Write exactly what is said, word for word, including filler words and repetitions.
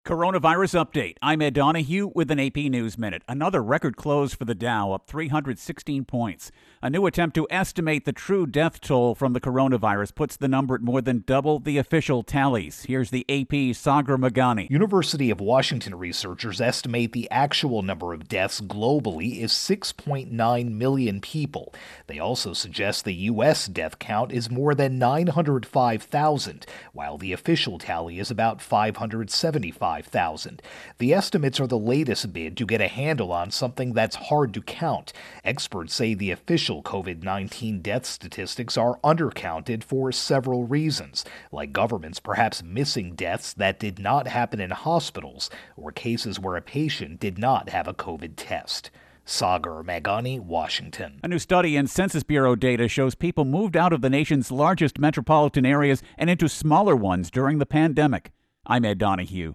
Coronavirus update. I'm Ed Donahue with an A P News Minute. Another record close for the Dow, up three hundred sixteen points. A new attempt to estimate the true death toll from the coronavirus puts the number at more than double the official tallies. Here's the A P's Sagar Meghani. University of Washington researchers estimate the actual number of deaths globally is six point nine million people. They also suggest the U S death count is more than nine hundred five thousand, while the official tally is about five hundred seventy-five thousand. The estimates are the latest bid to get a handle on something that's hard to count. Experts say the official COVID nineteen death statistics are undercounted for several reasons, like governments perhaps missing deaths that did not happen in hospitals or cases where a patient did not have a COVID test. Sagar Meghani, Washington. A new study in Census Bureau data shows people moved out of the nation's largest metropolitan areas and into smaller ones during the pandemic. I'm Ed Donahue.